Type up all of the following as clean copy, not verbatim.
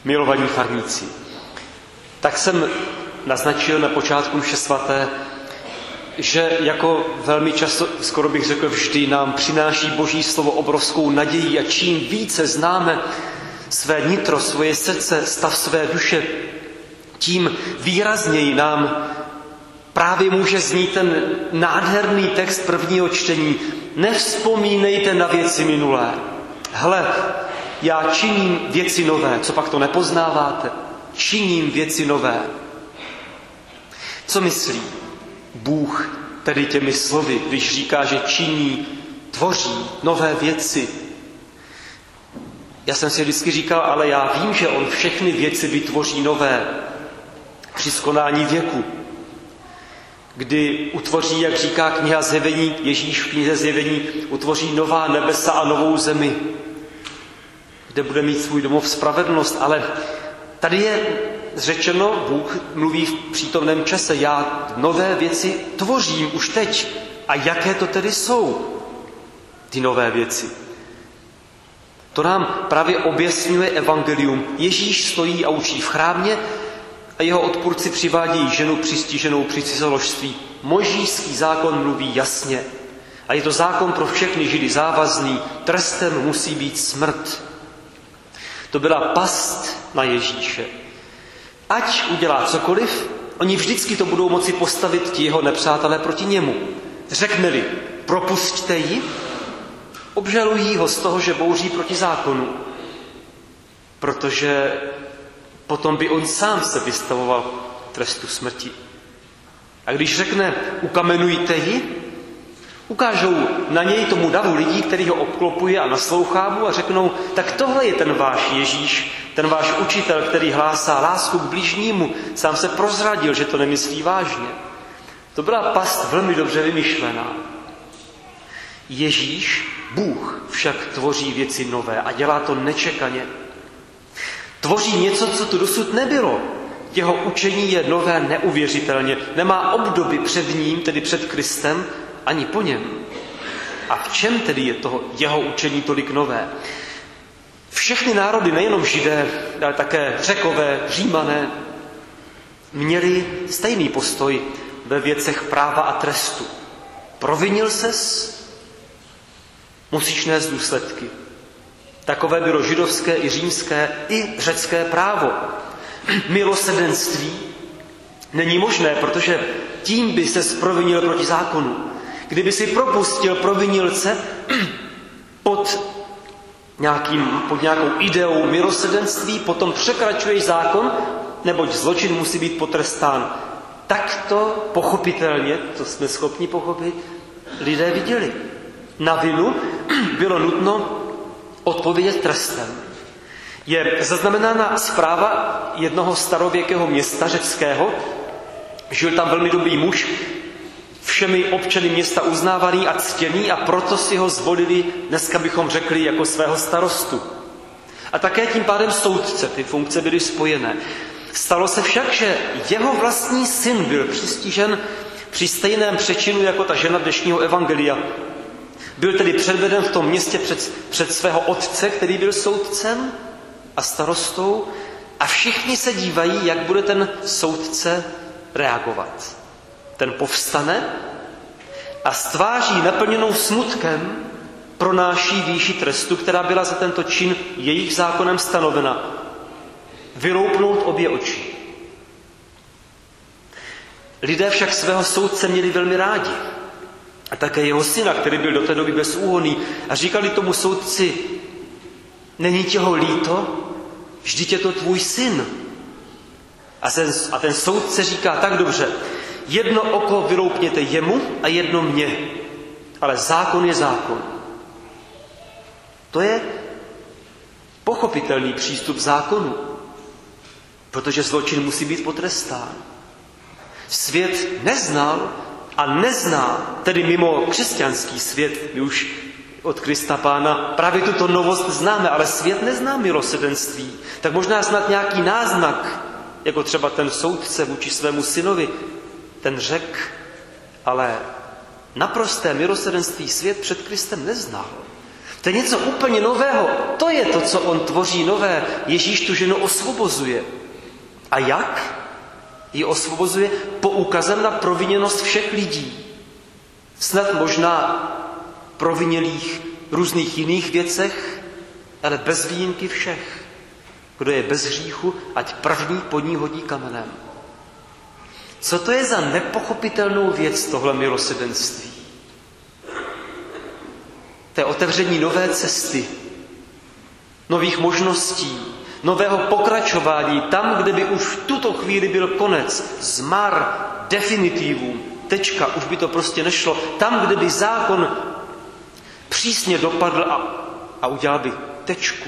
Milovaní farníci, tak jsem naznačil na počátku mše svaté, že jako velmi často, skoro bych řekl vždy, nám přináší Boží slovo obrovskou naději a čím více známe své nitro, svoje srdce, stav své duše, tím výrazněji nám právě může znít ten nádherný text prvního čtení. Nevzpomínejte na věci minulé. Hle, já činím věci nové. Co pak to nepoznáváte? Činím věci nové. Co myslí Bůh tedy těmi slovy, když říká, že činí, tvoří nové věci? Já jsem si vždycky říkal, ale já vím, že on všechny věci vytvoří nové při skonání věku. Kdy utvoří, jak říká kniha Zjevení, Ježíš v knize Zjevení, utvoří nová nebesa a novou zemi, kde bude mít svůj domov spravedlnost. Ale tady je řečeno, Bůh mluví v přítomném čase, já nové věci tvořím už teď. A jaké to tedy jsou, ty nové věci? To nám právě objasňuje evangelium. Ježíš stojí a učí v chrámě a jeho odpůrci přivádějí ženu přistiženou při cizoložství. Mojžíšský zákon mluví jasně. A je to zákon pro všechny Židy závazný. Trestem musí být smrt. To byla past na Ježíše. Ať udělá cokoliv, oni vždycky to budou moci postavit ti jeho nepřátelé proti němu. Řekne-li, propusťte ji, obžalují ho z toho, že bouří proti zákonu. Protože potom by on sám se vystavoval trestu smrti. A když řekne, ukamenujte ji, ukážou na něj tomu davu lidí, který ho obklopuje a naslouchá mu a řeknou, tak tohle je ten váš Ježíš, ten váš učitel, který hlásá lásku k bližnímu, sám se prozradil, že to nemyslí vážně. To byla past velmi dobře vymyšlená. Ježíš, Bůh, však tvoří věci nové a dělá to nečekaně. Tvoří něco, co tu dosud nebylo. Jeho učení je nové neuvěřitelně. Nemá obdoby před ním, tedy před Kristem, ani po něm. A v čem tedy je toho jeho učení tolik nové? Všechny národy, nejenom Židé, ale také Řekové, Římané, měli stejný postoj ve věcech práva a trestu. Provinil ses, musíš nést důsledky. Takové bylo židovské i římské i řecké právo. Milosrdenství není možné, protože tím by se provinil proti zákonu. Kdyby si propustil provinilce pod nějakou ideou milosrdenství, potom překračuješ zákon, neboť zločin musí být potrestán. Tak to pochopitelně, to jsme schopni pochopit, lidé viděli. Na vinu bylo nutno odpovědět trestem. Je zaznamenána zpráva jednoho starověkého města řeckého. Žil tam velmi dobrý muž, všemi občany města uznávaný a ctěný, a proto si ho zvolili, dneska bychom řekli, jako svého starostu. A také tím pádem soudce, ty funkce byly spojené. Stalo se však, že jeho vlastní syn byl přistižen při stejném přečinu jako ta žena dnešního evangelia. Byl tedy předveden v tom městě před svého otce, který byl soudcem a starostou, a všichni se dívají, jak bude ten soudce reagovat. Ten povstane a s tváří naplněnou smutkem pronáší výši trestu, která byla za tento čin jejich zákonem stanovena. Vyloupnout obě oči. Lidé však svého soudce měli velmi rádi. A také jeho syna, který byl do té doby bezúhonný. A říkali tomu soudci, není tě ho líto? Vždyť je to tvůj syn. A ten soudce říká, tak dobře, jedno oko vyloupněte jemu a jedno mně. Ale zákon je zákon. To je pochopitelný přístup zákonu, protože zločin musí být potrestán. Svět neznal a nezná, tedy mimo křesťanský svět, my už od Krista Pána právě tuto novost známe, ale svět nezná milosrdenství. Tak možná snad nějaký náznak, jako třeba ten soudce vůči svému synovi, ten řekl, ale naprosté milosrdenství svět před Kristem neznal. To je něco úplně nového. To je to, co on tvoří nové. Ježíš tu ženu osvobozuje. A jak ji osvobozuje? Poukazem na proviněnost všech lidí. Snad možná provinělých v různých jiných věcech, ale bez výjimky všech. Kdo je bez hříchu, ať první pod ní hodí kamenem. Co to je za nepochopitelnou věc, tohle milosrdenství? To je otevření nové cesty, nových možností, nového pokračování, tam, kde by už v tuto chvíli byl konec, zmar, definitivum, tečka, už by to prostě nešlo. Tam, kde by zákon přísně dopadl a udělal by tečku,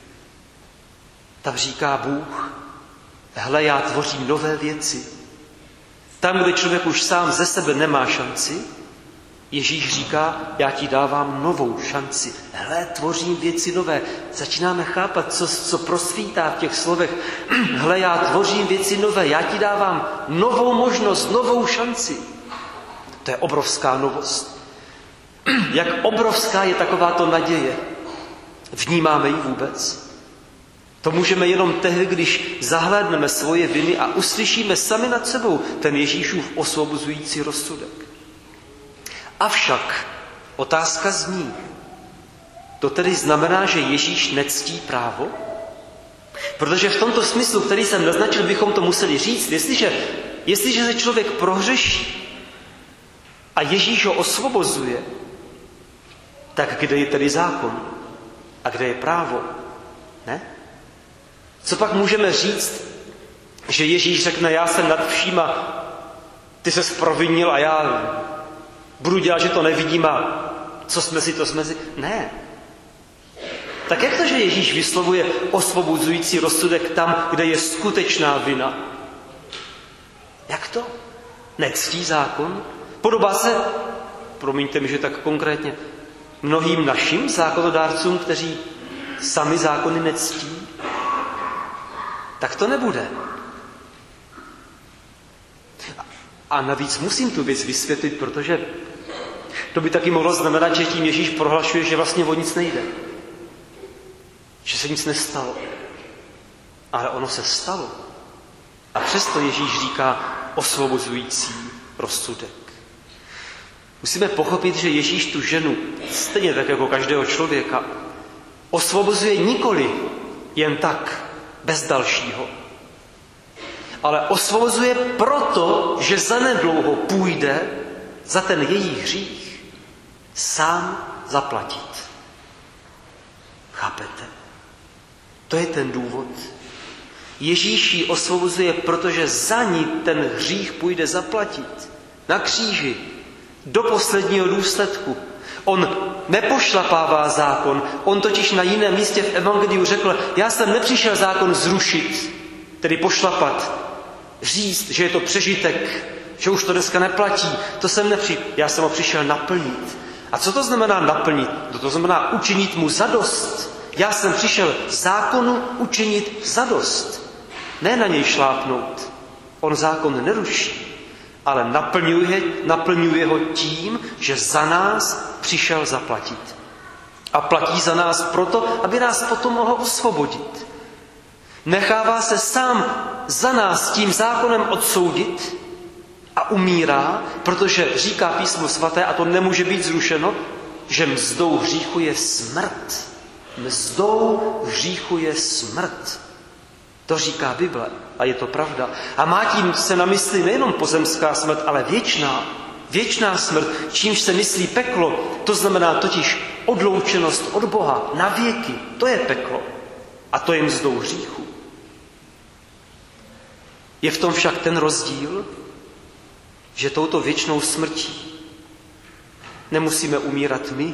tam říká Bůh, hle, já tvořím nové věci. Tam, kde člověk už sám ze sebe nemá šanci, Ježíš říká, já ti dávám novou šanci. Hle, tvořím věci nové. Začínáme chápat, co prosvítá v těch slovech. Hle, já tvořím věci nové, já ti dávám novou možnost, novou šanci. To je obrovská novost. Jak obrovská je takováto naděje. Vnímáme ji vůbec? To můžeme jenom tehdy, když zahlédneme svoje viny a uslyšíme sami nad sebou ten Ježíšův osvobozující rozsudek. Avšak otázka zní, to tedy znamená, že Ježíš nectí právo? Protože v tomto smyslu, který jsem naznačil, bychom to museli říct, jestliže se člověk prohřeší a Ježíš ho osvobozuje, tak kde je tedy zákon? A kde je právo? Ne? Co pak můžeme říct, že Ježíš řekne, já jsem nad vším a ty ses provinil a já budu dělat, že to nevidím a co jsme si, to jsme si. Ne. Tak jak to, že Ježíš vyslovuje osvobozující rozsudek tam, kde je skutečná vina? Jak to? Nectí zákon? Podobá se, promiňte mi, že tak konkrétně, mnohým našim zákonodárcům, kteří sami zákony nectí? Tak to nebude. A navíc musím tu věc vysvětlit, protože to by taky mohlo znamenat, že tím Ježíš prohlašuje, že vlastně o nic nejde. Že se nic nestalo. Ale ono se stalo. A přesto Ježíš říká osvobozující rozsudek. Musíme pochopit, že Ježíš tu ženu, stejně tak jako každého člověka, osvobozuje nikoli jen tak, bez dalšího. Ale osvobozuje proto, že zanedlouho půjde za ten její hřích sám zaplatit. Chápete? To je ten důvod. Ježíš ji osvobozuje, protože za ní ten hřích půjde zaplatit. Na kříži. Do posledního důsledku. On nepošlapává zákon. On totiž na jiném místě v Evangeliu řekl, já jsem nepřišel zákon zrušit, tedy pošlapat, říct, že je to přežitek, že už to dneska neplatí. To jsem nepřišel. Já jsem ho přišel naplnit. A co to znamená naplnit? To znamená učinit mu zadost. Já jsem přišel zákonu učinit zadost. Ne na něj šlápnout. On zákon neruší, ale naplňuje ho tím, že za nás přišel zaplatit. A platí za nás proto, aby nás potom mohl osvobodit. Nechává se sám za nás tím zákonem odsoudit a umírá, protože říká Písmo svaté, a to nemůže být zrušeno, že mzdou hříchu je smrt. Mzdou hříchu je smrt. To říká Bible a je to pravda. A má tím se na mysli nejenom pozemská smrt, ale věčná smrt, čímž se myslí peklo. To znamená totiž odloučenost od Boha na věky. To je peklo. A to je mzdou hříchu. Je v tom však ten rozdíl, že touto věčnou smrtí nemusíme umírat my,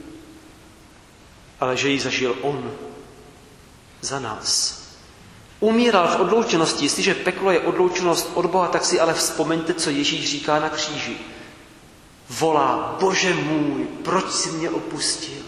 ale že ji zažil on za nás. Umíral v odloučenosti. Jestliže peklo je odloučenost od Boha, tak si ale vzpomeňte, co Ježíš říká na kříži. Volá, Bože můj, proč jsi mě opustil?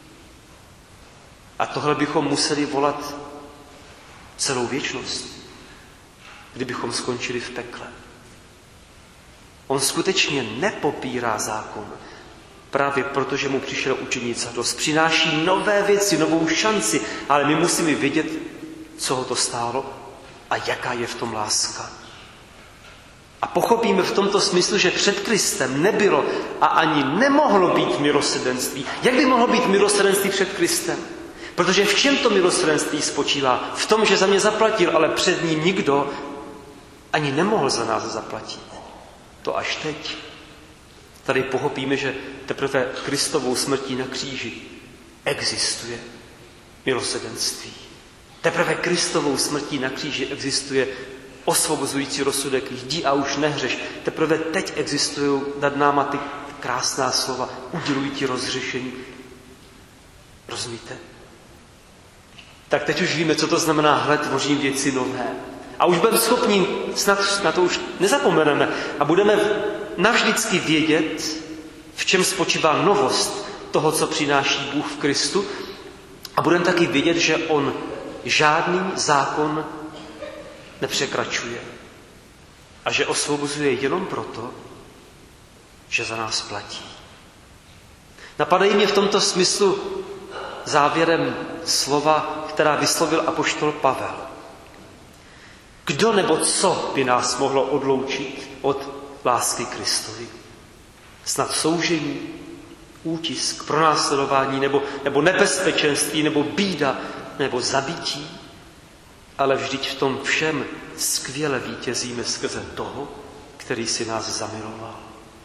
A tohle bychom museli volat celou věčnost, kdybychom skončili v pekle. On skutečně nepopírá zákon. právě proto, že mu přišel učinit zadost. Přináší nové věci, novou šanci, ale my musíme vědět, co ho to stálo a jaká je v tom láska. A pochopíme v tomto smyslu, že před Kristem nebylo a ani nemohlo být milosrdenství. Jak by mohlo být milosrdenství před Kristem? Protože v čem to milosrdenství spočívá? V tom, že za mě zaplatil, ale před ním nikdo ani nemohl za nás zaplatit. To až teď. Tady pochopíme, že teprve Kristovou smrtí na kříži existuje milosrdenství. Teprve Kristovou smrtí na kříži existuje osvobozující rozsudek, jdi a už nehřeš. Teprve teď existují nad náma ty krásná slova, udělují ti rozřešení. Rozumíte? Tak teď už víme, co to znamená, hle, tvořím věci nové. A už budeme schopni, snad na to už nezapomeneme, a budeme navždycky vědět, v čem spočívá novost toho, co přináší Bůh v Kristu. A budeme taky vědět, že on žádný zákon nepřekračuje. A že osvobozuje jenom proto, že za nás platí. Napadají mě v tomto smyslu závěrem slova, která vyslovil apoštol Pavel. Kdo nebo co by nás mohlo odloučit od lásky Kristovi? Snad soužení, útisk, pronásledování, nebo nebezpečenství, nebo bída, nebo zabití? Ale vždyť v tom všem skvěle vítězíme skrze toho, který si nás zamiloval.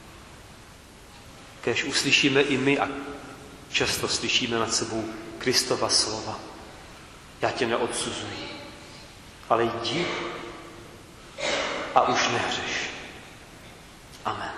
Kéž uslyšíme i my a často slyšíme nad sebou Kristova slova. Já tě neodsuzuji, ale jdi a už nehřeš. Amen.